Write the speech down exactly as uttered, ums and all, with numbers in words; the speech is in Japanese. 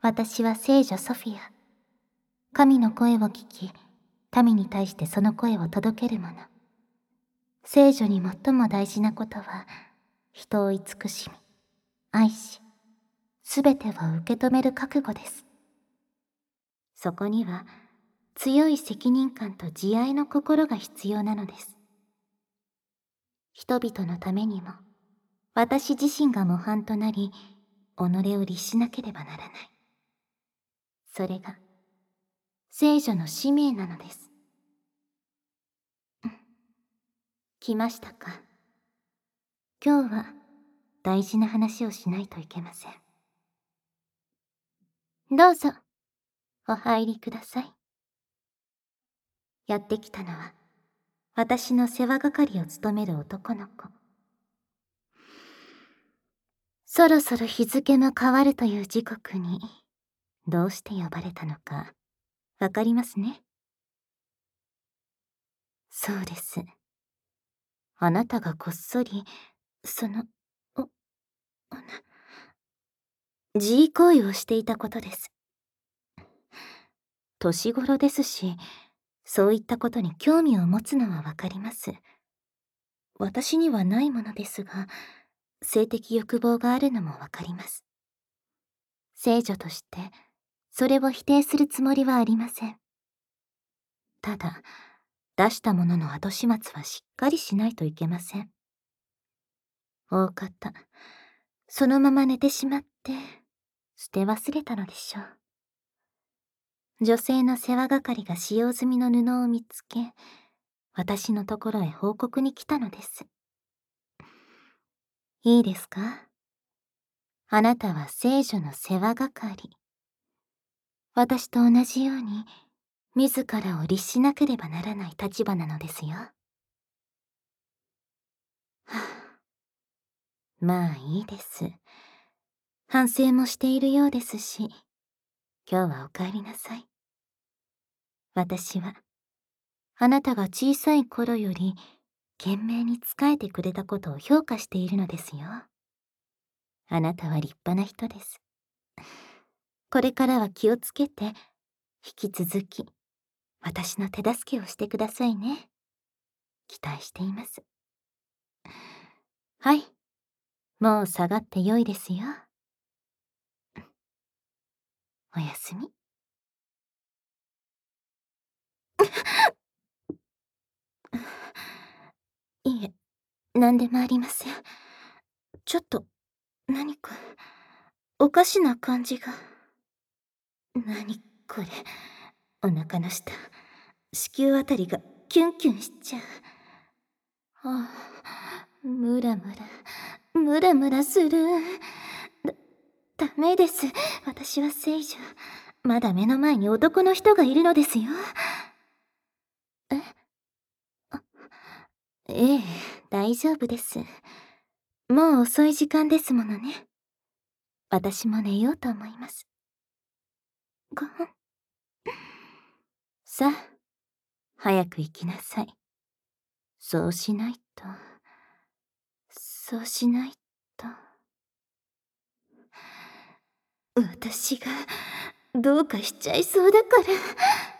私は聖女ソフィア。神の声を聞き、神に対してその声を届ける者。聖女に最も大事なことは、人を慈しみ、愛し、すべてを受け止める覚悟です。そこには、強い責任感と慈愛の心が必要なのです。人々のためにも、私自身が模範となり、己を律しなければならない。それが、聖女の使命なのです。来ましたか。今日は大事な話をしないといけません。どうぞ、お入りください。やってきたのは、私の世話係を務める男の子。そろそろ日付も変わるという時刻に、どうして呼ばれたのか、わかりますね。そうです。あなたがこっそり、その、お、おな、自慰行為をしていたことです。年頃ですし、そういったことに興味を持つのはわかります。私にはないものですが、性的欲望があるのもわかります。聖女として、それを否定するつもりはありません。ただ、出したものの後始末はしっかりしないといけません。大方、そのまま寝てしまって、捨て忘れたのでしょう。女性の世話係が使用済みの布を見つけ、私のところへ報告に来たのです。いいですか？あなたは聖女の世話係。私と同じように、自らを律しなければならない立場なのですよ。はあ、まあいいです。反省もしているようですし、今日はお帰りなさい。私は、あなたが小さい頃より、懸命に仕えてくれたことを評価しているのですよ。あなたは立派な人です。これからは気をつけて、引き続き、私の手助けをしてくださいね。期待しています。はい。もう下がってよいですよ。おやすみ。いえ、何でもありません。ちょっと、何か、おかしな感じが。何これ。お腹の下、子宮あたりがキュンキュンしちゃう。ああ、ムラムラ、ムラムラする。だ、ダメです。私は聖女。まだ目の前に男の人がいるのですよ。え？あ、ええ、大丈夫です。もう遅い時間ですものね。私も寝ようと思います。ごはん。さあ、早く行きなさい。そうしないと、そうしないと。私がどうかしちゃいそうだから。